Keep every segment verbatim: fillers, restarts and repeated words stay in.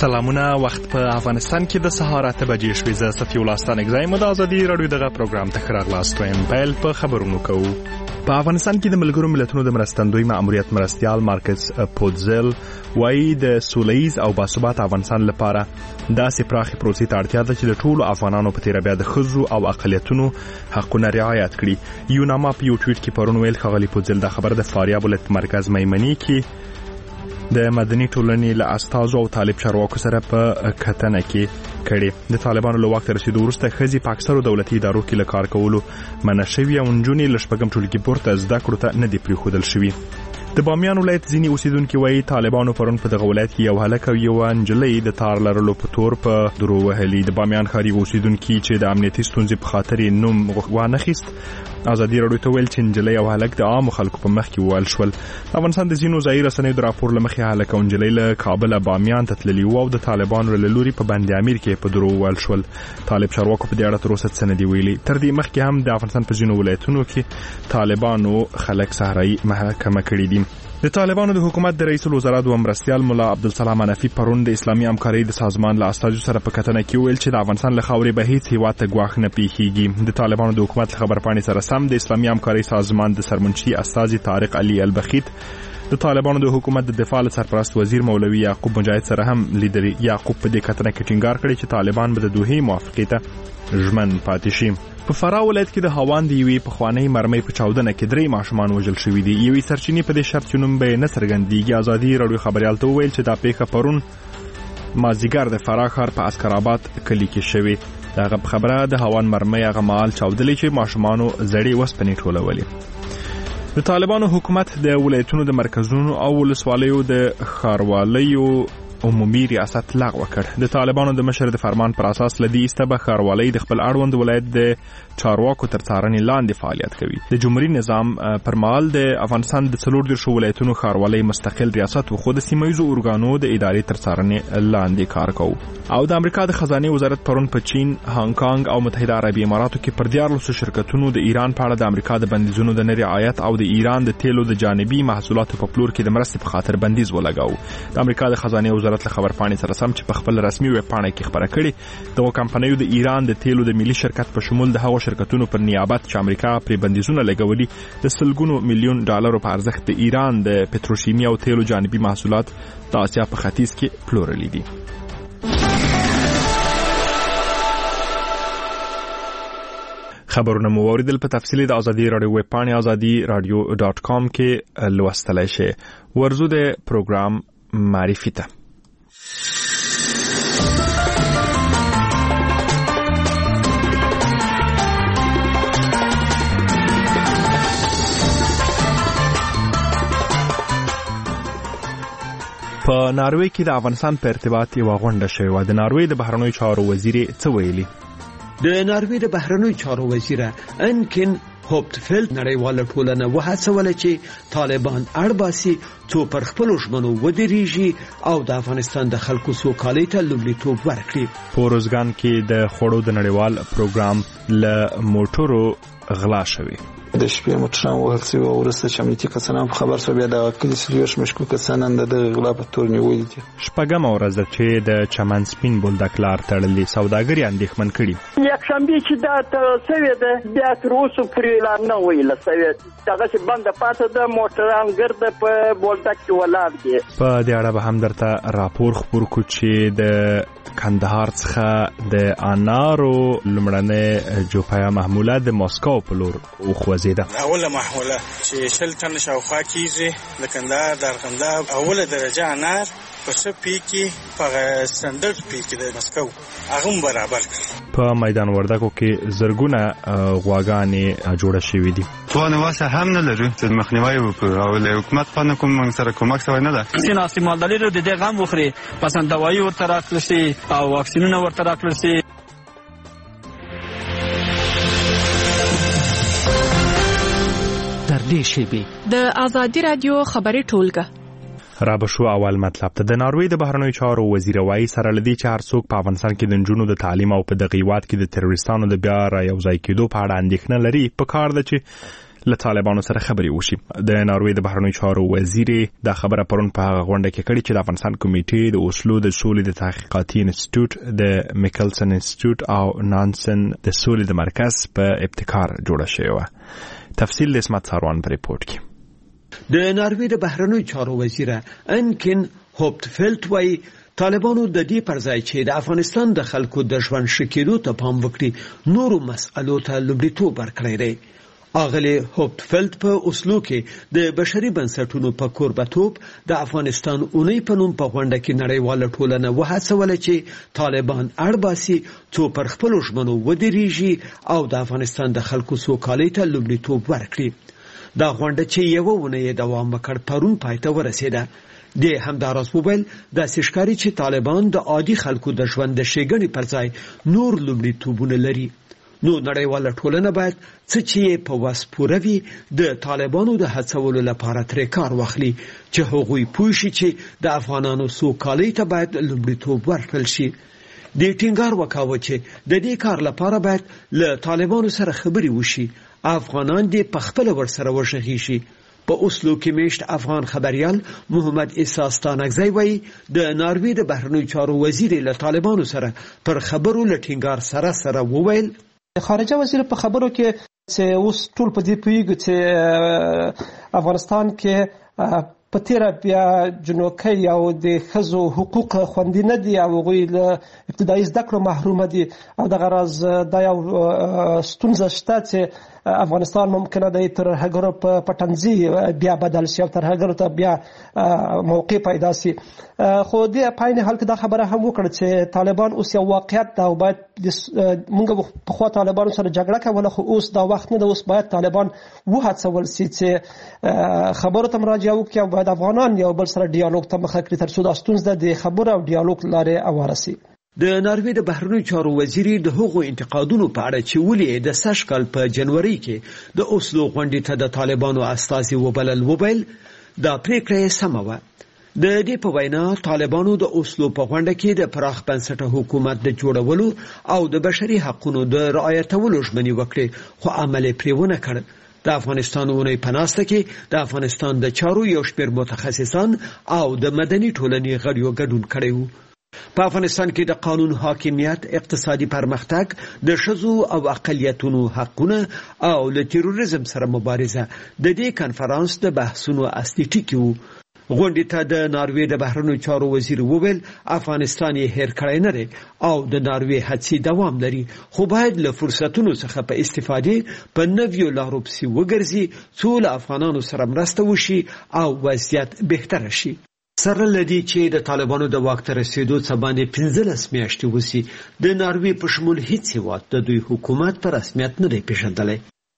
سلامونه. وخت په افغانستان کې د سهار اته بجې شوې. زه صفي الله ستانک زایم د ازادي رادیو دغه پروګرام ته راغلاست وایم. پیل په خبرونو کوو. په افغانستان کې د ملګرو ملتونو د مرستندوی مأموریت مرستیال مارکس پودزل وايي د سوله‌ییز او باثبات افغانستان لپاره داسې پراخې پروسې ته اړتیا ده چې د ټولو افغانانو په تیره بیا د ښځو او اقلیتونو حقونه رعایت کړي. یوناما په یو ټویټ کې پرون ویل ښاغلي پودزل دا خبر د فاریاب ولایت مرکز میمنې کې د مدني ټولنې له استازو او طالب چارواکو سره په کتنه کې کړي. د طالبانو له وخت رسیدو وروسته ښځې په اکثرو دولتي ادارو کې له کار کولو منع شوي او نجونې له شپږم ټولګي پورته زده کړو ته نه دي پرېښودل شوي. د بامیان ولایت ځینې اوسیدونکي وایي طالبانو پرون په دغه ولایت کې یو هلک او یوه نجلۍ د تار لرلو په تور په درو وهلي. د بامیان ښاري اوسیدونکي چې د امنیتي ستونزې په خاطر یې نوم وانخیست ازادي راډیو ته ویل چې نجلۍ او هلک د عامو خلکو په مخ کې ووهل شول. د افغانستان د ځینو ځایي رسنیو د راپور له مخې هلک او نجلۍ له کابله بامیان ته تللي وو او د طالبانو له لوري په بند امیر کې په درو ووهل شول. طالب چارواکو په دې اړه تر اوسه څه نه دي ویلي. تر دې مخکې هم د افغانستان په ځینو ولایتونو کې طالبانو خلک صحرایي محاکمه کړي دي. د طالبانو د حکومت د رئیس الوزرا دوه مرستیال مولا عبدالسلام حنفي پرون د اسلامي همکارۍ د سازمان له استازو سره په کتنه کې ویل چې د افغانستان له خاورې به هیڅ هیواد ته ګواښ نه پیښیږي. د طالبانو د حکومت له خبرپاڼې سره سم د اسلامي همکارۍ سازمان د سرمنشي استازي طارق علي البخیت د طالبانو د حکومت د دفاع سرپرست وزیر مولوي یعقوب مجاهد سره هم لیدري. یعقوب په دې کتنه کې ټینګار کړی چې طالبان به د دوحې موافقې ته ژمن پاتې شي. په فراه ولایت کې د هاوان د یوې پخوانۍ مرمۍ په چاودنه کې درې ماشومان وژل شوي دي. یوې سرچینې په دې شرط چې نوم به یې نه څرګندېږي ازادي راډیو خبریال ته وویل چې دا پیښه پرون مازدیګر د فراه ښار په عسکرآباد کلي کې شوې. دغه خبره د هاوان مرمۍ هغه مهال چاودلې چې ماشومانو زړې وسپنې ټولولې. د طالبانو حکومت د ولایتونو د مرکزونو او ولسوالیو د ښاروالیو عمومي ریاست لغوه کړ. د طالبانو د مشر د فرمان پر اساس لدی استبه ښاروالۍ د خپل اړوند ولایت د چارواکو تر څارنې لاندې فعالیت کوي. د جمهوریت نظام پر مهال د افغانستان د څلور دیرشو ولایتونو ښاروالۍ مستقل ریاست و خو د سیمه ییزو ارګانو د ادارې تر څارنې لاندې کار کوي. او د امریکا د خزانه وزارت پرون په چین، هانګ کانګ او متحده عربي اماراتو کې پر دیارلسو شرکتونو د ایران په اړه د امریکا د بندیزونو د نه رعایت او د ایران د تیلو د جانبي محصولاتو په پلور کې د مرستې په خاطر بندیز ولګاو. د امریکا د خزانه وزارت له خبرپاڼې سره سم چې په خپل رسمي ویب پاڼه کې خبره کړې دغه کمپنیو د ایران د تیلو د ملي شرکت په شمول د هغو شرکتونو پر نیابت چې امریکا پر بندیزونه لګولي د سلګونو میلیون ډالرو په ارزښت د ایران د پټروشیمي او تیلو جانبي محصولات د آسیا په ختیځ کې پلورلي دي. خبرونه مو اوریدل. په تفصیل د ازادي راډیو ویب پاڼه ازادي رادیو ډاټ کام کې لوستلای شئ. ورزو د پروګرام معرفي ته. په ناروې کې د افغانستان په ارتباط یو غونډه شوې و. د ناروې د بهرنیو چارو وزیر څه ویلي؟ د ناروې د بهرنیو چارو وزیر انکن هوپټفیلد نړیواله ټولنه وهڅوله چې طالبان اړباسي څو پر خپلو ژمنو ودرېږي او د افغانستان د خلکو سوکالۍ ته لومړیتوب ورکړي. په روزګان کې د خوړو د نړیوال پروګرام له موټرو غلا شوی. د شپې موټران وهل شوي او وروسته چې امنیتي کسان خبر شو بیا د کلي څلوېښت مشکوک کسان د غلا په تور نیولي دي. شپږمه ورځ ده چې د چمن سپین بولدک لار تړلې. سوداګر یې اندېښمن کړي. یکشنبې چې دا تړل شوې ده بیا تر اوسه پورې لا نه ویله شوې. دغسې بنده پاته ده، موټران ګرده په بولدک کې ولاړ دي. په دې اړه به هم درته راپور خپور کړو چې د کندهار څخه د انارو لومړنۍ جوپیا محموله د ماسکو په لور وخوځېده. اوله محموله چې شل تن شاوخوا کېږي د کندهار د ارغنداب اوله درجه انار په څه پی کې په سټنډرډ پی کې د ماسکو هغه برابر کړي. په میدان وردګو کې زرګونه غواګانې جوړه شوې دي. توان واسه هم نه لري چې مخنیوي وکړو او له حکومت خانه کوم موږ سره کومک شوی نه ده. سینا استعمالداري د دې غم وخوري پسند دوايي ورته راکړل شي او واکسینونه ورته راکړل شي. در دې شیبه د ازادي رادیو خبري ټولګه را بشو اول مطلب ته. د ناروې د بهرنیو چارو وزیر وایي سره لدی چې هر څوک په افغانستان کې د نجونو د تعلیم او په دغه هیواد کې د تروریستانو د بیا را یو ځای کېدو په اړه اندېښنه لري. په کار ده چې له طالبانو سره خبرې وشي. د ناروې د بهرنیو چارو وزیر دا خبره پرون په هغه غونډه کې کړې چې د افغانستان کمیټې د اوسلو د سولې د تحقیقاتي انسټیټیوټ د میکلسن انسټیټیوټ او نانسن د سولې د مرکز په ابتکار جوړه شوې وه. تفصیل د اسمت ساروان په ریپورت کې. د ناروې د بهرنیو چارو وزیر انکن هوپټفیلډ وايي طالبانو د دې پر ځای چې د افغانستان د خلکو د ژوند ښه کېدو ته پام وکړي نورو مسألو ته لومړیتوب ورکړی دی. اغلی هوپټفیلډ په اوسلو کې د بشري بنسټونو په کوربتوب د افغانستان اونۍ په نوم په غونډه کې نړیواله ټولنه وهڅوله چې طالبان اړباسي څو پر خپلو ژمنو ودرېږي او د افغانستان د خلکو سوکالۍ ته لومړیتوب ورکړي. دا غونډه چې یوه اونۍ دوام وکړ پرون پای ته ورسېده. د همداراز وویل داسې ښکاري چې طالبان د عادي خلکو د ژوند د ښېګڼې پر ځای نور لومړیتوبونه لري. نو نړیواله ټولنه باید څه چې په وس پوره وي د طالبانو د هڅولو لپاره ترې کار واخلي چې هغوی پوه شي چې د افغانانو سوکالۍ ته باید لومړیتوب ورکړل شي. د ټینګار وکاوه چې د دې کار لپاره باید له طالبانو سره خبرې وشي. افغانان دې په خپله ورسره وغږېږي شي. په اوسلو کې میشت افغان خبريال محمد عیسی ستانکزی وایي د ناروې د بهرنیو چارو وزیر له طالبانو سره پر خبرو له ټینګار سره سره وویل خارجه وزیر په خبرو کې چې اوس ټول په دې پوهیږي چې افغانستان کې په تیره بیا جنوکۍ او د ښځو حقوق خوندي نه دي او هغوی له ابتدایي زده کړو محرومه دي او دغه راز دا یو ستونزه شته چې افغانستان ممکنه د ترهګرو په پټنځي بیا بدل شي او ترهګرو ته بیا موقع پیدا شي. خو د پاین حال کې دا خبره هم وکړه چې طالبان اوس یو واقعیت ده او باید موږ په خوا طالبانو سره جګړه کوله خو اوس دا وخت نه ده. اوس باید طالبان وهڅول شي چې خبرو ته مراجعه وکړي او باید افغانان یو بل سره ډیالوګ ته مخه کړي تر څو دا ستونزه د خبرو او ډیالوګ لارې اواره شي. د ناروې د بهرنیو چارو وزیر د هغو انتقادونو په اړه چې ولې د سږ کال په جنوري کې د اوسلو غونډې ته د طالبانو استازي وبلل وویل دا پریکړه یې سمه وه. د دې په وینا طالبانو د اوسلو په غونډه کې د پراخ بنسټه حکومت د جوړولو او د بشري حقوقو د رعایتولو ژمنې وکړې خو عمل یې پرې ونه کړ. د افغانستان اونۍ په ناسته کې د افغانستان د چارو یو شمېر متخصصان او د مدني ټولنې غړیو ګډون کړی و. په افغانستان کې د قانون حاکمیت، اقتصادي پرمختګ، د ښځو او اقلیتونو حقونه او له تروریزم سره مبارزه د دې کنفرانس د بحثونو اصلي ټکي وو. غونډې ته د ناروې د بهرنیو چارو وزیر وویل افغانستان یې هیر کړی نه دی او د ناروې هڅې دوام لري خو باید له فرصتونو څخه په استفادې په نویو لارو پسې وګرځي څو له افغانانو سره مرسته وشي او وضعیت بهتره شي. سره لدی چې د طالبانو د واک ته رسیدو څخه باندې پنځلس میاشتې وسی د ناروې په شمول هیڅ هیواد د دوی حکومت په رسمیت نه دی پیژندلی.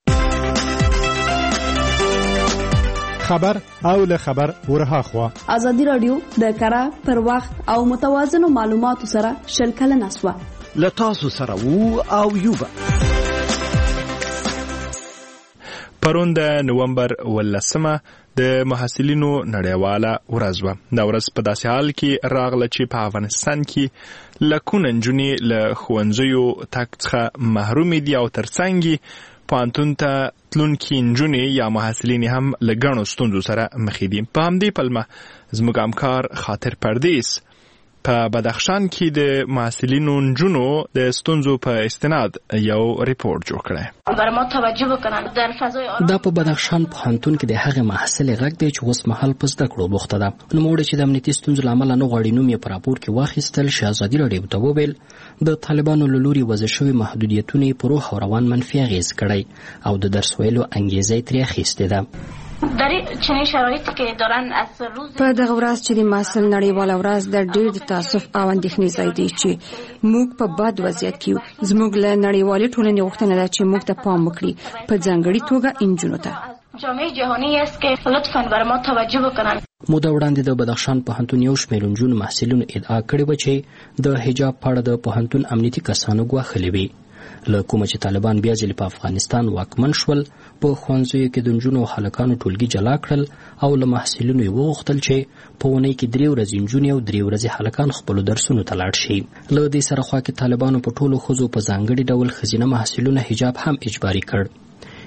خبر او له خبر ورها خوا ازادي رادیو د کره پر وخت او متوازنو معلوماتو سره شل کلنه سوه له تاسو سره وو او یوبه. پرون د نومبر ولسمه د محصلینو نړیواله ورځ وه. دا ورځ په داسې حال کې راغله چې په افغانستان کې لکونه نجونې له ښوونځیو تګ څخه محرومې دي او ترڅنګ یې پوهنتون ته تلونکي نجونې یا محصلینې هم له ګڼو ستونزو سره مخې دي. په همدې پلمه زموږ همکار خاطر پردیس په بدخشان کې د محصلینو نجونو د ستونزو په استناد یو ریپورت جوړ کړی. دا په بدخشان پوهنتون کې د هغې محصلې غږ دی چې اوس مهال په زده کړو بوخته ده. نوموړې چې د امنیتي ستونزو له امله نه غواړي نوم یې په راپور کې واخیستل شي ازادي راډیو ته وویل د طالبانو له لوري وضع شوي محدودیتونه یې په روح او روان منفي اغېز کړی او د درس ویلو انګیزه یې ترې اخیستې ده. در چنین شرایطی که دارن از روز په دغه ورځ چې د محصل نړیواله ورځ د ډېر د تاسف او اندېښنې ځای دی چې موږ په بد وضعیت کې یو. زموږ له نړیوالې ټولنې غوښتنه ده چې موږ ته پام وکړي په ځانګړې توګه نجونو ته. جامعه جهانی است که لطفاً بر ما توجه وکړي. موده وړاندې د بدخشان پوهنتون یو شمېر نجونو محصلینو ادعا کړې وه چې د حجاب په اړه د پوهنتون امنیتي کسانو ګواښلې وي. له کومه چې طالبان بیا ځلې په افغانستان واکمن شول په ښوونځیو کې د نجونو او هلکانو ټولګي جلا کړل او له محصلینو یې وغوښتل چې په اونۍ کې درې ورځې نجونې او درې ورځې هلکان خپلو درسونو ته لاړ شي. له دې سره خوا کې طالبانو په ټولو ښځو په ځانګړي ډول ښځینه محصلینو حجاب هم اجباري کړ.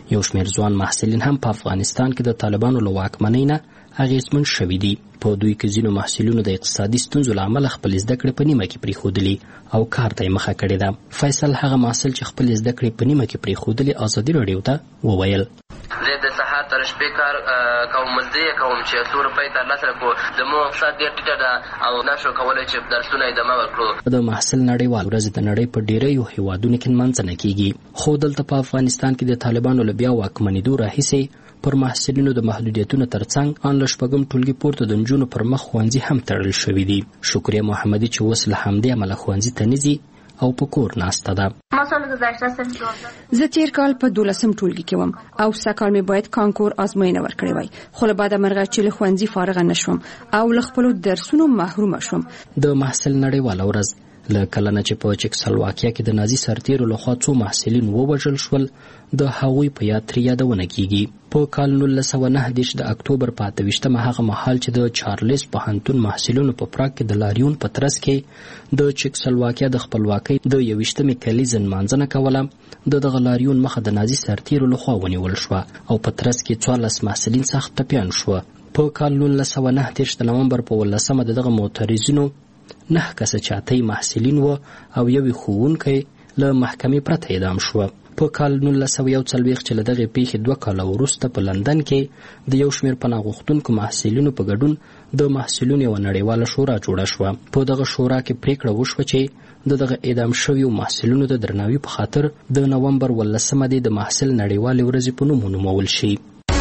یو شمېر ځوان محصلین هم په افغانستان کې د طالبانو له واکمنۍ نه اغېزمن شوي دي. په دوی کې ځینو محصلینو د اقتصادي ستونزو له امله خپل زده کړې په نیمه کې پرېښودلي او کار ته یې مخه کړې ده. فیصل هغه محصل چې خپل زده کړې په نیمه کې پرېښودلې ازادي راډیو ته وویل زه د سهار تر شپې کار کوم، مزدیه کوم چې څو روپۍ ترلاسه کړو. زموږ اقتصاد ډېر ټیټه ده او نشو کولی چې درسونه ادامه ورکړو. د محصل نړیوال ورځ د نړۍ په ډېریو هیوادونو کې نمانځنه کیږي، خو دلته په افغانستان کې د طالبانو له بیا واکمنېدو راهیسې پر محصلینو د محدودیتونو ترڅنګ ان له شپږم ټولګي پورته د نجونو پر مخ ښوونځي هم تړل شوي دي. شکریه محمدي چې اوس له همدې امله ښوونځي ته نه ځي او په کور ناسته ده. زه تیر کال په دولسم ټولګي کې وم او سږکال مې باید کانکور ازموینه ورکړې وای، خو له بعده مرغه چې له ښوونځي فارغه نشوم او له خپلو درسونو محرومه شوم. د محصل نړیواله ورځ له کله نه چې په چکسلواکیا کې د نازي سرتیرو لخوا څو محصلین ووژل شول د هغوی په یاد ترې یادونه کیږي. په کال نولس سوه نهه دېرش د اکتوبر په اته ویشتمه هغه مهال چې د چارلز پوهنتون محصلینو په پراګ کې د لاریون په ترڅ کې د چکسلواکیا د خپلواکۍ د یوویشتمې کلیزې نمانځنه کوله، د دغه لاریون مخه د نازي سرتیرو لخوا ونیول شوه او په ترڅ کې څوارلس محصلین سخت ټپیان شوه. په کال نولس سوه نهه دېرش د نومبر په اوولسمه د دغه معترضینو نه کسه چې اته محصلین و او یو ښوونکی له محکمې پرته اعدام شو. په کال نولس سوه یو څلوېښت چې له دغې پیښې دوه کاله وروسته په لندن کې د یو شمېر پناه غوښتونکو محصلینو په ګډون د محصلینو یوه نړیواله شورا جوړه شوه. په دغه شورا کې پریکړه وشوه چې د دغه اعدام شویو محصلینو د درناوي په خاطر د نومبر ولسمه دې د محصل نړیوالې ورځې په نوم ونومول شي.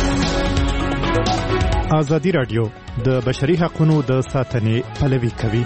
ازادي راډیو د بشري حقوقو د ساتنې پلوي کوي.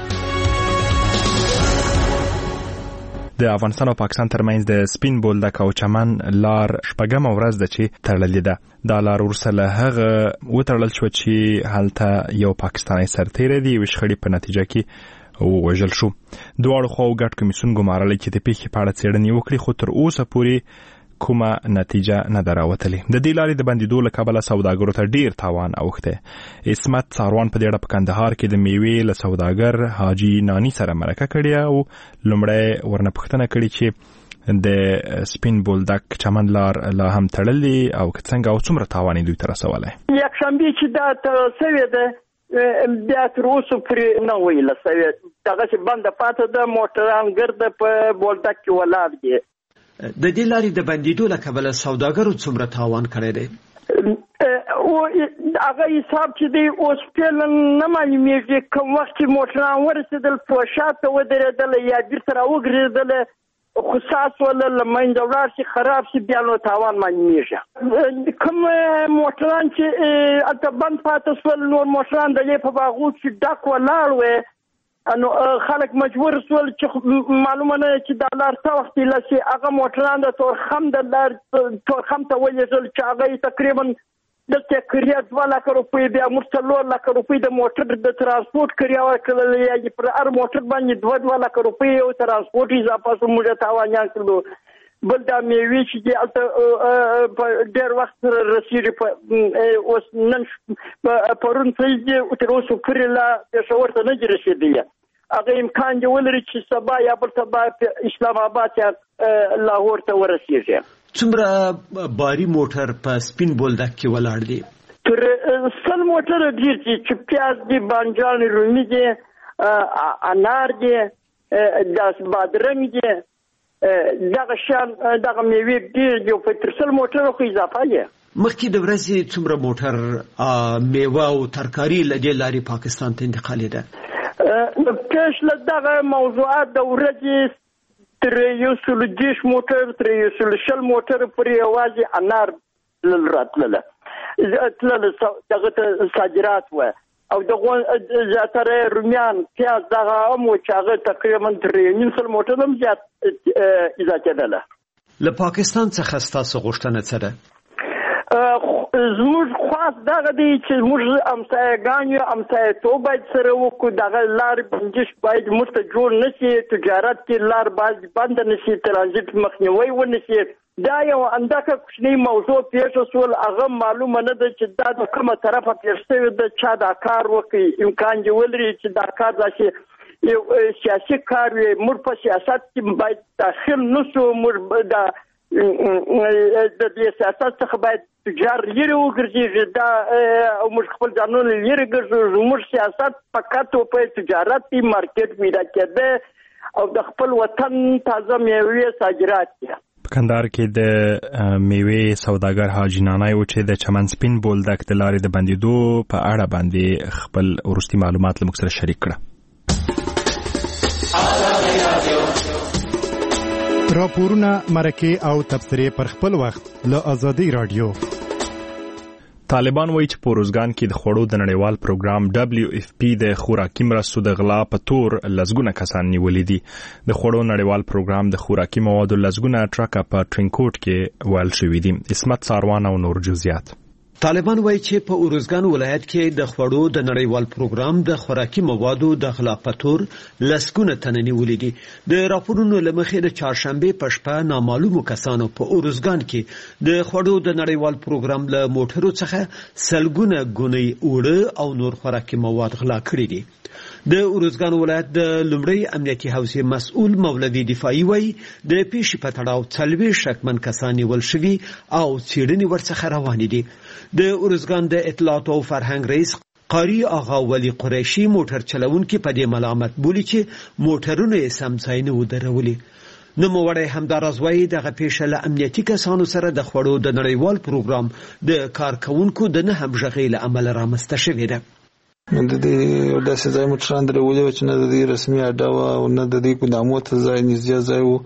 د افغانستان او پاکستان ترمنځ د سپین بولدک او چمن لار شپږمه ورځ ده چې تړلې ده. دا لار وروسته له هغه وتړل شوه چې هلته یو پاکستانی سرتیری د یوې شخړې په نتیجه کې ووژل شو. دواړو خواو ګډ کمیسیون ګمارلی چې د پیښې په اړه څېړنې وکړي، خو تر اوسه پورې کومه نتیجه نه ده راوتلې. د دې لارې د بندېدو له کبله سوداګرو ته ډیر تاوان اوښتی. عصمت څاروان په دې اړه په کندهار کې د میوې له سوداګر حاجي نانی سره مرکه کړې او لومړی ورنه پوښتنه کړې چې د سپین بولدک چمن لار لا هم تړلې او که څنګه او څومره تاوان یې دوی ته رسولی. یکشنبې چې دا تړل سوې ده بیا تر اوسه پورې نه ویله سوې، دغسې بنده پاته ده. موټران ګرده په بولدک کې ولاړ دي. د دې لارې د بندېدو له کبله سوداګرو څومره تاوان کړی دی؟ او هغه حساب چې دی اوس فعلا نه معلومېږي. کوم وخت چې موټران ورسېدل پوشات ته ودرېدل یا بیرته راوګرځېدل، خو ساس ولا له منځه ولاړ شي خراب شي بیا نو تاوان معلومېږي. کوم موټران چې هلته بند پاته شول، نور موټران د دې په باغو کې ډک ولاړ وی، انو خلک مجبور سول چې معلومه نه چې دا لار څه وخت لسی هغه موټران د تورخم د لار تورخم ته ولېږل چې هغه تقریبا دلته کریا دوه لکه روپۍ بیا موږ څلور لکه روپۍ د موټر د ترانسپورټ کریا ورکړل، یا پر هر موټر باندې دوه دوه لکه روپۍ یو ترانسپورټ اضافه شو، موږ تاوانیان کړلو. بل دا میوې چې دي هلته په ډېر وخت سره رسېږي. اوس نن پرون څه دي تر اوسه پورې لا پېښور ته نه دي رسېدلي. هغه امکان دی ولري چې سبا یا بل سبا اسلام آباد یا لاهور ته ورسېږي. څومره باري موټر په سپین بولدک کې ولاړ دي؟ تر سل موټر ډېر دي چې پیاز دي، بانجان رومي دي، انار دي، داس بادرنګ دي، دغه شان دغه میوې ډېر دي. په تر سل موټر خو اضافه دي. مخکې د ورځې څومره موټر میوه او ترکاري له دې لارې پاکستان ته انتقالېده؟ کش له دغه موضوعات د ورځې تر یو سل دېرش موټر تر یو سل شل موټر پورې یوازې انار راتلله تلله دغه ته صادرات وه، او دغه زیاتره رومیان پیاز دغه هم و چې هغه تقریبا تر نیم سل موټر هم زیات اضافېدله. له پاکستان څخه ستاسو غوښتنه څه ده؟ زموږ خواست دغه دی چې موږ همسایهګان یو، همسایهتوب باید سره وکړو. دغه لارې بندش باید موږ ته جوړ نه شي، تجارت کې لار باید بنده نه شي، ترانزیت مخنیوی ونه شي. دا یو اندکه کوچنۍ موضوع پیښه شول، هغه معلومه نه ده چې دا د کومه طرفه پیښ شوې ده، چا دا کار وکړي. امکان دی ولري چې دا کار داسې یو سیاسي کار وي. موږ په سیاست کې باید داخل نه شو، موږ د د دې سیاست څخه باید تجار لري وګرځي دا موږ خپل ځانونه لري ګرځو موږ سیاست فقط په تجارت کې مارکیټ پیدا کړي او د خپل وطن تازه میوې صادرات دي. په کندهار کې د میوې سوداګر حاجی نانای و چې د چمن سپین بولدک د لارې د بندیدو په اړه باندې خپل وروستي معلومات له موږ سره شریک کړه. راپورونه، مرکې او تبصرې پر خپل وخت له آزادۍ رادیو. طالبان وایي چې په روزګان کې د خوړو د نړیوال پروګرام دبلیو اف پی د خوراکي مرستو د غلا په تور لسګونه کسان نیولي دي. د خوړو نړیوال پروګرام د خوراکي موادو لسګونه ټرکه په ټرینکوټ کې ویل شوي دي. اسمت ساروان او نور جزئیات. طالبان وایي چې په اورزګان ولایت کې د خوړو د نړیوال پروګرام د خوراکي موادو د غلا په تور لسګونه تنه نیولي دي. د راپورونو له مخې د چهارشنبه په شپه نامعلومو کسانو په اورزګان کې د خوړو د نړیوال پروګرام له موټرو څخه سلګونه ګونی اوړه او نور خوراکي مواد غلا کړي دي. د اورزګان ولایت د لومړی امنیتي حوزې مسؤل مولوي دفاعي وایي د پیښې په تړاو څلوېښت شکمن کسان نیول شوي او څېړنې ورڅخه روانې دي. د اورزګان د اطلاعات او فرهنګ رئیس قاری آغا ولی قریشي موټر چلونکي په دې ملامت بولي چې موټرونه یې سم ځای نه ودرولي. نوموړی همداراز وایي دغه پیښه له امنیتي کسانو سره د خوړو د نړیوال پروګرام د کارکونکو د نه همغږۍ له امله رامنځته شوې ده. د دې داسې ځای موټران درولي چې نه د دې رسمي اډه وه او نه د دې ګودامو ته ځای نږدې ځای و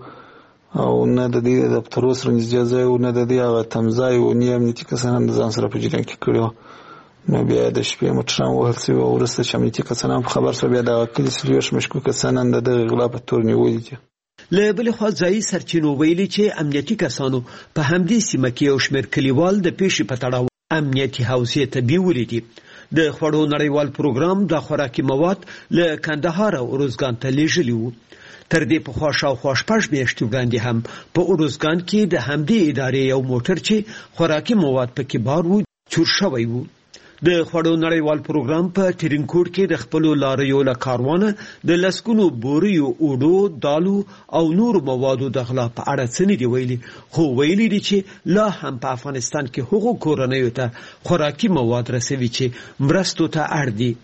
او نه د دې دفترو سره نږدې ځای و نه د دې هغه تمځای و نه امنیتي کسان د ځان سره په جریان کې کړي وو. نو بیا د شپې موټران وهل شوي او وروسته چې امنیتي کسان هم خبر شوه بیا دغه کلي څلوېښت مشکوک کسان د دغه غلا په تور نیولي دي. له بلې خوا ځایي سرچینو ویلي چې امنیتي کسانو په همدې سیمه کې یو شمېر کلیوال د پیښې په تړاو امنیتي حوزې ته بیولي دي. د خوړو نړیوال پروګرام د خوراکي مواد له کندهار او اورزګان ته لیږلي وو. تر دې پخوا شاوخوا شپږ میاشتې وړاندې هم په اورزګان کې د همدې ادارې یو موټر چې خوراکي مواد پکې بار وو چور شوی وو. د خوړو نړیوال پروګرام په ټرینکوټ کې د خپلو لاریو له کاروانه د لسګونو بوریو اوډو دالو او نور موادو د غلا په اړه څه نه دي ویلي، خو ویلي دي چې لا هم په افغانستان کې هغو کورنیو ته خوراکي مواد رسوي چې مرستو ته اړ دي.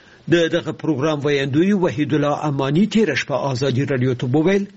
د دغه پروګرام ویاندوی وحید الله امانی تېره شپه آزادي رادیو ته وویل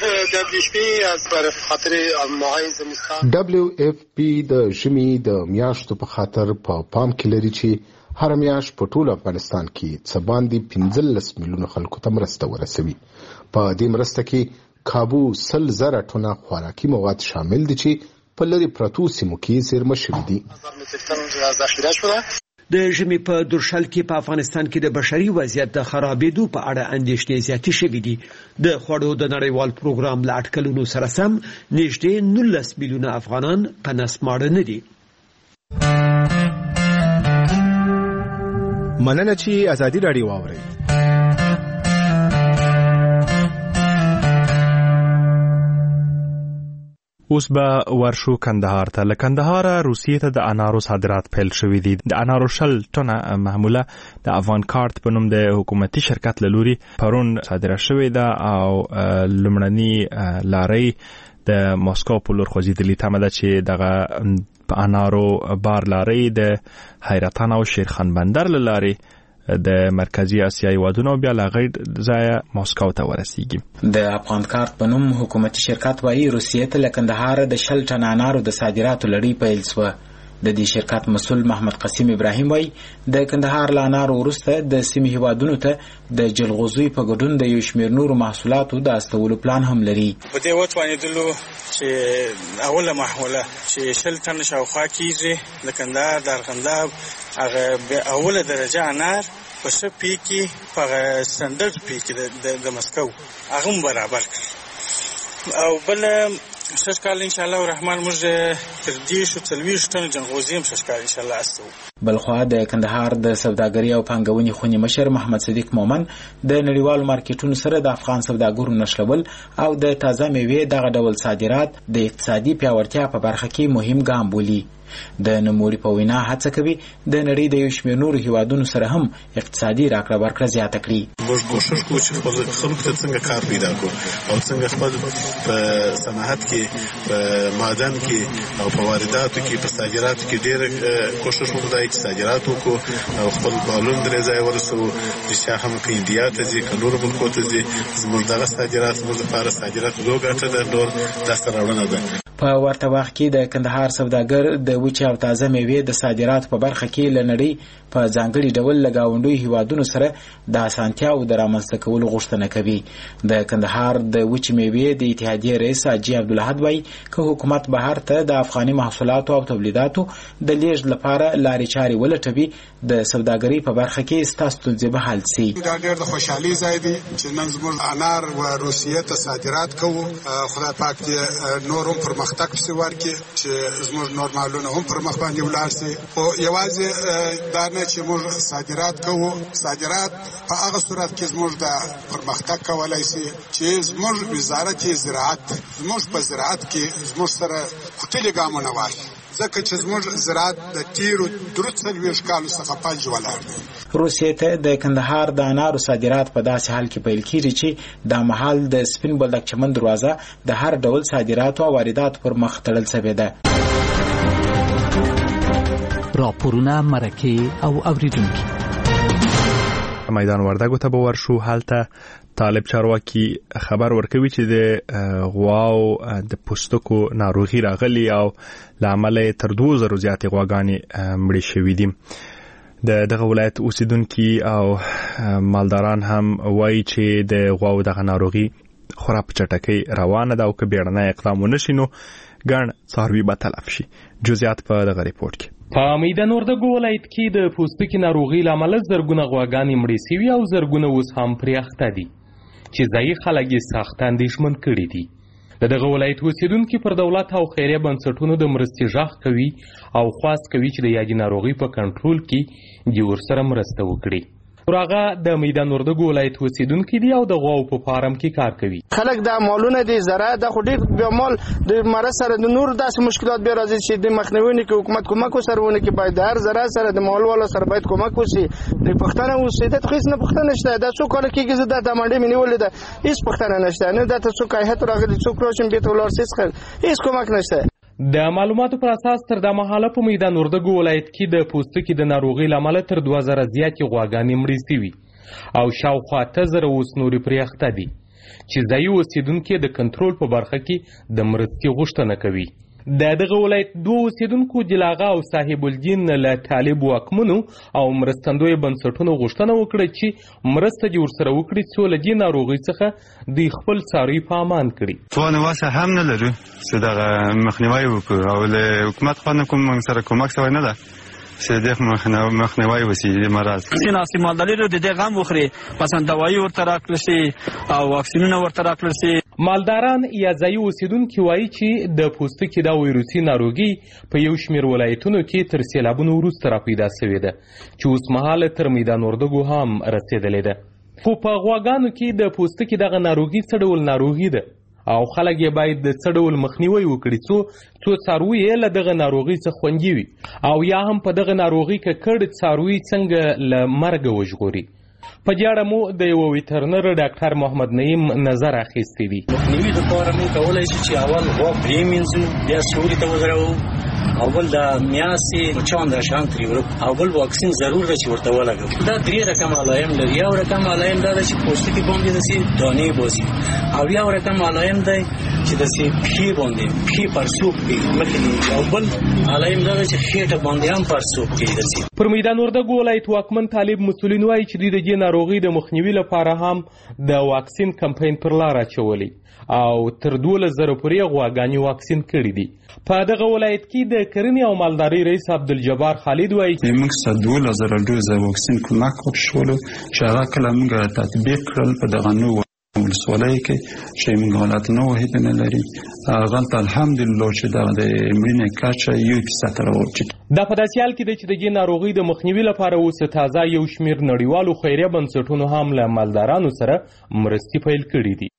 دبلیو اف پی د ژمي د میاشتو په خاطر په پام کې لري چې هر میاشت په ټول افغانستان کې څه باندې پنځلس میلیونه خلکو ته مرسته ورسوي. په دې مرسته کې کابو سل زره ټنه خوراکي مواد شامل دي چې په لرې پرتو سیمو کې زیرمه شوي دي. د ژمي په درشل کې په افغانستان کې د بشري وضعیت د خرابېدو په اړه اندېښنې زیاتې شوې دي. د خوړو د نړیوال پروګرام له اټکلونو سره سم نږدې نولس میلیونه افغانان په نسماړه نه دي. مننه چې آزادي رادیو واورئ. اوس به ورشو کندهار ته. له کندهاره روسیې ته د انارو صادرات پیل شوي دي. د انارو شل ټنه محموله د افانکارت په نوم د حکومتي شرکت له لوري پرون صادره شوې ده او لومړني لارۍ د ماسکو په لور خوځېدلې. تمه ده چې دغه په انارو بار لارۍ د حیرتان او شیرخان بندر له لارې د مرکزی اسیا هیوادونو بیا له غیر ځایه ماسکو ته ورسیږي. د افغانکارت په نوم حکومتي شرکت وایي روسیې ته له کندهار د شل ټن انارو د صادراتو لړۍ پیل شوه. د دې شرکت مسؤل محمد قسیم ابراهیم وایي د کندهار له انارو وروسته د سیمې هیوادونو ته د جلغوزي په ګډون د یو شمېر نورو محصولاتو د استولو پلان هم لري. په دې وتوانېدلو چې اوله محوله چې شل ټن شاوخوا کېږي د کندهار د ارغنداب هغه اوله درجه انار په ښه پی کې په سټنډرډ پی کې د مسکو هغه هم برابر کړي او بل شش کال ان شاء الله الرحمن موږ تر دې شو څلوېښت ټن جلغوزي هم شش کال ان شاء الله استو. بلخوا د کندهار د سوداګرۍ او پانګونې خونې مشر محمد صدیق مومن د نړیوالو مارکیټونو سره د افغان سوداګرو نښلول او د تازه میوې دغه ډول صادرات د اقتصادي پیاوړتیا په برخه کې مهم ګام بولي. د نوموړي په وینا هڅه کوي د نړۍ د یو شمېر نورو هیوادونو سره هم اقتصادي راکړه ورکړه زیاته کړي. موږ کوشش کوو چې خپل خلکو ته څنګه کار پیدا کړو او څنګه خپل په صنعت کې کې په معدن کې او په وارداتو کې په صادراتو کې ډېر کوشش وکړای چې صادرات وکړو او خپل معلوم درې ځای ورسو چې هم کې انډیا ته ځي که نورو ملکو ته ځي زموږ دغه صادرات زموږ لپاره صادرات لو ګټه ده ډول لاسته راوړنه ده. په ورته وخت کې د کندهار سوداګر د وچې او تازه میوې د صادراتو په برخه کې له نړۍ په ځانګړي ډول له ګاونډیو هیوادونو سره د اسانتیاو د رامنځته کولو غوښتنه کوي. د کندهار د وچې میوې د اتحادیې رئیس حاجي عبدالحد وایي که حکومت بهر ته د افغاني محصولاتو او تولیداتو د لیږد لپاره لارې چارې ولټوي د سوداګرۍ په برخه کې ستاسو ستونزې به حل سي. دا ډېر د خوشحالۍ ځای دی چې نن زموږ انار و روسیې ته صادرات کوو. خدای پاک دې نور هم پرمختګ پسې ورکړي چې زموږ نور مالونه هم پر مخ باندې ولاړ سي. خو یوازې دا نه چې موږ صادرات کوو، صادرات په هغه صورت کې زموږ د پرمختګ کولی سي چې زموږ وزارت زراعت زموږ په زراعت کې زموږ سره ختلي ګامونه واخلي، ځکه چې زموږ زراعت د تیرو درې څلوېښت کالو څخه پنج ولاړ دی. روسیې ته د کندهار د انارو صادرات په داسې حال کې پیل کیږي چې دا مهال د سپین بولدک چمن دروازه د هر ډول صادراتو او وارداتو پر مخ تړل شوې ده. راپورونه مرکه او اوریدونکي میدان وردګو ته به ورشو. هلته طالب چارواکي خبر ورکوي چې د غواو د پوستکو ناروغي راغلي او لامل تر دوه زره زیاتې غواګانې مړې شوې دي. د دغه ولایت اوسیدونکي او مالداران هم وایي چې د غواو دغه ناروغي خورا په چټکۍ روانه ده او که بیړنی اقدام ونه شي نو ګڼ څاروي به تلف شي. جزئیات په دغه ریپورت کې. په میدان وردګو ولایت کې د پوستکي ناروغي لامل زرګونه غواګانې مړې شوي او زرګونه اوس هم پرې اخته دي چې ځایي خلک یې سخت اندېښمن کړي دي. د دغه ولایت اوسیدونکي پر دولت او خیریه بنسټونو د مرستې غږ کوي او خواست کوي چې د یادې ناروغي په کنټرول کې دوی ورسره مرسته وکړي. هغه د میدان وردګو ولایت اوسیدونکي دي او د غواو په فارم کې کار کوي. خلک د مالونه دي زراعت د خو ډېر بیا مال د مرض سره د نور داسې مشکلات بیا راځي چې د مخنیوي کې حکومت کومک وسره ونه کې باید هر زراعت سره د مال والا سره باید کومک وشي. د پښتنه اوسېده خو هیڅ نه پښتنه نشته. دا څو کال کېږي زه د منډې مې نیولې ده هیڅ پښتنه نشته. نه دا ته څوک هیات راغلی څوک راشم بیت ولار سیس خل هیڅ کومک نشته. د معلوماتو پر اساس تر دا مهاله په میدان وردګو ولایت کې د پوستکي د ناروغۍ لامل تر دوه زره زیاتې غواګانې مړې شوي او شاوخوا اته زره اوس نورې پرې اخته دي چې ځایي اوسیدونکي د کنټرول په برخه کې د مرستې غوښتنه کوي. د دغه ولایت دوه اوسیدونکو جلاغه او صاحب الدین له طالب واکمنو او مرستندوی بنسټونو غوښتنه وکړه چې مرسته دې ورسره وکړي څو له دې ناروغۍ څخه دوی خپل څاروي په امان کړي. توان واسه هم نه لرو چې دغه مخنیوی وکړو او له حکومت خوا نه کوم موږ سره کومک شوی نه ده چې د مخنیوی وشي د مرض. سیناسي مالداري د دې غم وخوري مثلا دوايي ورته راکړل شي او واکسینونه ورته راکړل شي. مالداران یا ځایي اوسیدونکي وایي چې د پوستکي د ویروسي ناروغي په یو شمېر ولایتونو کې تر سیلابونو وروسته راپیدا شوې ده چې اوس مهاله تر میدان وردګو هم رسېدلې ده. خو په غواګانو کې د پوستکي دغه ناروغي څه ډول ناروغي ده او خلک یې باید د څه ډول مخنیوی وکړي څو څو څاروي یې له دغه ناروغۍ څخه خوندي وي او یا هم په دغه ناروغۍ ککړ څاروي څنګه له مرګه وژغوري. په دې اړه مو د یو ویټرنر ډاکټر محمد نعیم نظر اخیستی دی. مخنیوي لپاره موږ کولی شو چې اول غوا پرېمینځو بیا سیوري ته ودروو او بل د میاسې مچان د شان ترې ورک او بل واکسین ضرور ده چې ورته ولګوو. دا درې رقم علایم لري. یو رقم علایم دا ده چې پوستکي باندې داسې دانې باسي او یو رقم علایم دی چې داسې پښې باندې پښې پرسوب کوي مخې او بل علایم دا ده چې خېټه باندې هم پرسوب کوي داسې. پر میدان وردګو ولایت واکمن طالب مسولین وایي چې دوی د دې ناروغۍ د مخنیوي لپاره هم د واکسین کمپاین پر لار اچولی او تر دولس زره پورې غواګانې واکسین کړي دي. په دغه ولایت کې د کرنې او مالدارۍ رئیس عبدالجبار خالد وایي موږ څه دولس زره ډوزه واکسین کومک وشولو چې هغه کله موږ تطبیق کړل په دغه نوو ولسوالۍ کې چې موږ حالت نه وحید نه لري هغه الحمدلله چې دغه د مړینې کچه یو فیصد راوچت. دا په داسې حال کې دی چې د دې ناروغۍ د مخنیوي لپاره اوس تازه یو شمېر نړیوالو خیریه بنسټونو هم له مالدارانو سره مرستې پیل کړي دي.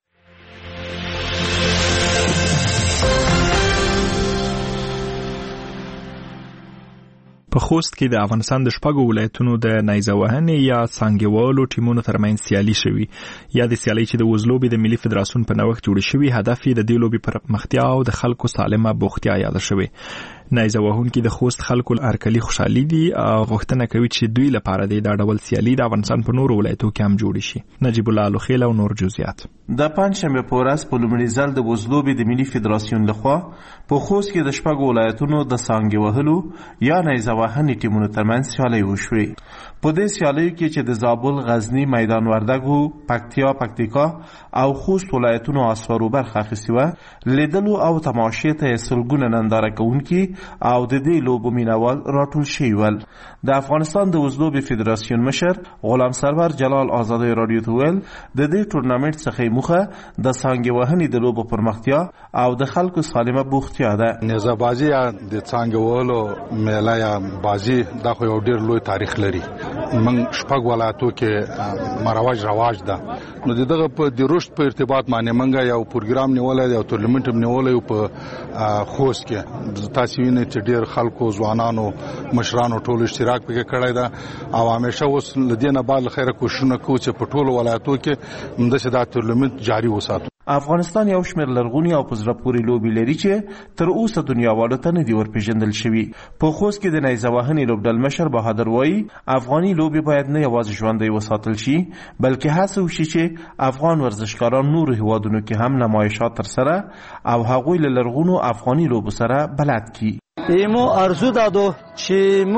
په خوست کې د افغانستان د شپږو ولایتونو د نیزه وهنې یا څانګهوالو ټیمونو ترمنځ سیالي شوې. یا د سیالۍ چې د وزلوبې د ملي فدراسیون په نوښت جوړې شوې، هدف یې د دې لوبې پرمختیا او د خلکو سالمه بوختیا یاده شوې. نیزه وهونکي د خوست خلکو هرکلي خوشحالي دي او غوښتنه کوي چې دوی لپاره د ډول سیالي د افغانستان په نورو ولایتو کې هم جوړ شي. نجیب الله لوخیل او نور جزئیات. د پنځشنبه په ورځ په لومړي ځل د وزلوبې د ملي فدراسیون لخوا په خوست کې د شپږو ولایتونو د څانګې وهلو یا نیزه وهنې ټیمونو ترمنځ سیالۍ وشوې. په دې سیالیو کې چې د زابل، غزنی، میدان وردګو، پکتیا، پکتیکا او خوست ولایتونو عسکرو برخه اخیستې وه، لیدلو او تماشې ته سلګونه ننداره کوونکي او د دې لوبو مینوال راټول شوي ول. د افغانستان د وزلوبې فدراسیون مشر غلام سرور جلال آزادۍ راډیو ته ویل د دې ټورنمنټ څخه موخه د څانګې وهنې د لوبو پرمختیا او د خلکو سالمه بوختیا ده. نیزه بازي یا د څانګې وهلو میله یا بازي دا خو یو ډېر لوی تاریخ لري. من شپږ ولایتو کې مروج رواج ده. نو دغه په د رشد په ارتباط باندې منګه یو پروګرام نیولای او ټورنمنټ هم نیولای په خوست کې. تاسو وینئ چې ډېر خلکو، ځوانانو، مشرانو ټول اشتراک پکې کړی ده او همیشه اوس لدینه بعد خیره کوششونه کوي چې په ټولو ولایتو کې همداسې دا ټورنمنټ جاري وساتو. افغانستان یو شمېر لرغوني او په زړه پورې لوبې لري چې تر اوسه دنیاوالو ته نه دي ورپېژندل شوي. په خوست کې د نیزه وهنې لوبډل مشر بهادر وایي افغاني لوبې باید نه یوازې ژوندۍ وساتل شي، بلکې هڅه وشي چې افغان ورزشکاران نورو هیوادونو کې هم نمایشات ترسره او هغوی له لرغونو افغاني لوبو سره بلد کړي. ایمو ارزو دادو چې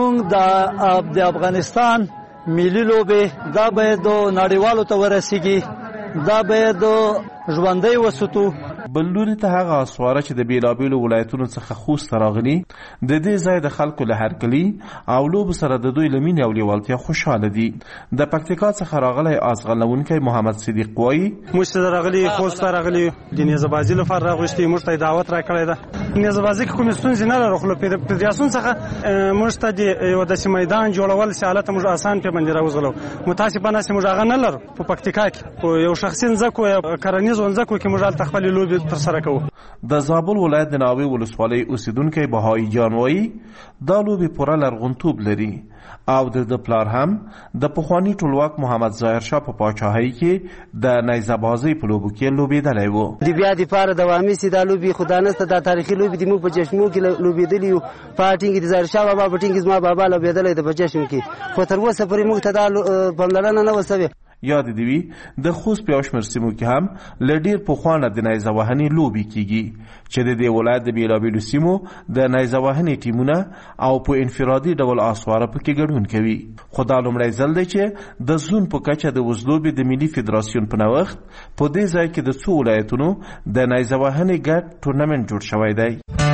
موږ د افغانستان ملي لوبې دا باید نړیوالو ته ورسیږي، دا باید ژوندۍ وساتو. بل لوري ته هغه اسواره چې د بیلابیلو ولایتونو څخه خوست راغلي د دې ځای د خلکو له هرکلي او لوبو سره د دوی له مینې او لیوالتیا خوشحاله دي. د پکتیکا څخه راغلی ازغلونکی محمد صدیق وایي موږ ته راغلي خوست ته راغلي د نیزه بازي لپاره راغوښتي، موږ ته دعوت راکړی ده. نیزه بازي کې کومې ستونزې نه لرو، خو له فدراسیون څخه موږ ته د یو داسې میدان جوړول چې حالت موږ آسان پې باندې راوځلو. متاسفانه چې موږ هغه نه لرو په پکتیکا کې. په یو شخصي ځمکو یا کرنیزو ځمکو کې موږ هلته خپلې لوبې ترسره کوو. د زابل ولایت د ناوې ولسوالۍ اوسیدونکی بهایی جان وایي دا لوبې پوره لرغونتوب لري او د د پلار هم د پخواني ټولواک محمد ظاهر شاه په پاچاهۍ کې د نیزه بازۍ په لوبو کې لوبېدلی و. د بیا دپاره دوامي سي دا لوبې خو دا نسته، دا تاریخي لوبې دي. موږ په چشمو کې لوبېدلي یو، په ټینګ کې د ظاهر شاه بابا په ټینګ کې زما بابا لوبېدلی ده په چشم کې، خو تر اوسه پورې موږ ته دا پاملرنه نه وه سوې. یاد دی وی د خوست په یو شمېر سیمو کې هم له ډېر پخوانه د نیزه وهنې لوبې کیږي چې د دې ولایت د بېلابېلو سیمو د نیزه وهنې ټیمونه او په انفرادي ډول اسواره پکې ګډون کوي. خو دا لومړی ځل دی چې د زون په کچه د وزلوبې د ملي فدراسیون په نوښت په دې ځای کې د څو ولایتونو د نیزه وهنې ګډ ټورنمنټ جوړ شوی دی.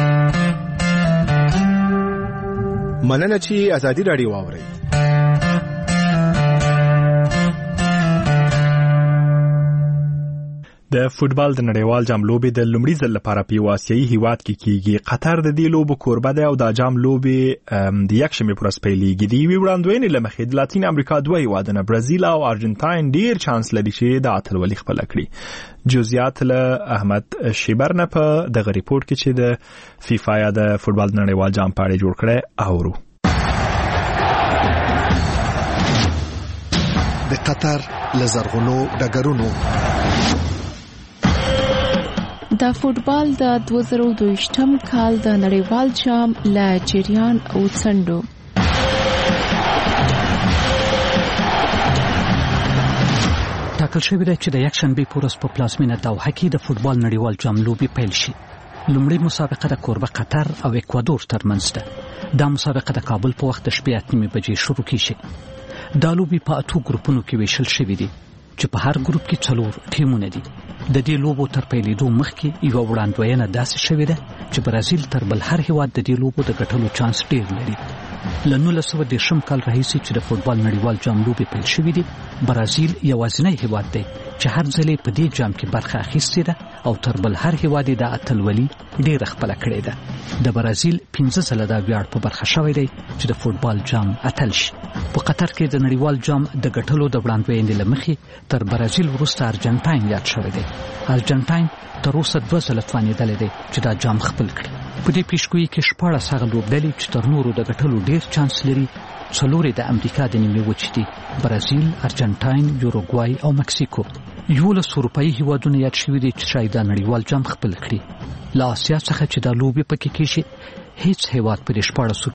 مننه چې ازادي راډیو واورئ. د فوتبال د نړیوال جام لوبې د لومړي ځل لپاره په یو آسیایي هیواد کې کیږي. قطر د دې لوبو کوربه دی او د جام لوبې د یکشنبې پر ورځ پیلېږي. د یوې وړاندوینې له مخې د لاتین امریکا دوه هیوادونه برازیل او ارجنټاین ډېر چانس لري چې د اتلولي خپله کړي. جزئیات له احمد شیبر نه په دغه ریپورټ کې چې د فیفا یا د فوتبال د نړیوال جام په اړه جوړ کړی اورو. د قطر له زرغونو ډګرونو د فوتبال د دوه زره دوهشتم کال د نړیوال جام له جریان او څنډو ټاکل شوې ده چې د یکشنبې په ورځ په پلازمینه دوحه کې د فوتبال نړیوال جام لوبې پیل شي. لومړی مسابقه د کوربه قطر او اکوادور ترمنځ ده. دا مسابقه د کابل په وخت د شپې اته نیمې بجې شروع کیږي. دا لوبې په اتو ګروپونو کې ویشل شوې دي چې په هر ګروپ کې څلور ټیمونه دي. د دې لوبو تر پیلېدو مخکې یو وړاندوینه داسې شوې ده چې برازیل تر بل هر هیواد د دې لوبو د ګټلو چانس ډېر لري. له نولس سوه دېرشم کال راهیسې چې د فوتبال نړیوال جام لوبې پیل شوې دي، برازیل یوازینی هیواد دی چې هر ځل په دې جام کې برخه اخیستې ده او تر بل هر هیواد د اتلولي ډېره خپله کړې ده. د برازیل پنځه ځله دا ویاړ په برخه شوی دی چې د فوتبال جام اتل شي. په قطر کې د نړیوال جام د ګټلو د وړاندوینې له مخې تر برازیل وروسته ارجنټاین یاد شوی دی. ارجنټاین تر اوسه دوه ځله توانېدلی دی چې دا جام خپل کړي. په دې پیشګویي کې شپاړس هغه لوبډلې چې تر نورو د ګټلو ډېر چانس لري څلور د امریکا د نیمې وچې دي: برازیل، ارجنټاین، یوروګوای او مکسیکو. یولس اروپایي هیوادونه یاد شوي دي چې شاید دا نړیوال جام خپل کړي. له اسیا څخه چې دا لوبې پکې کېږي هیڅ هیواد په دې شپاړسو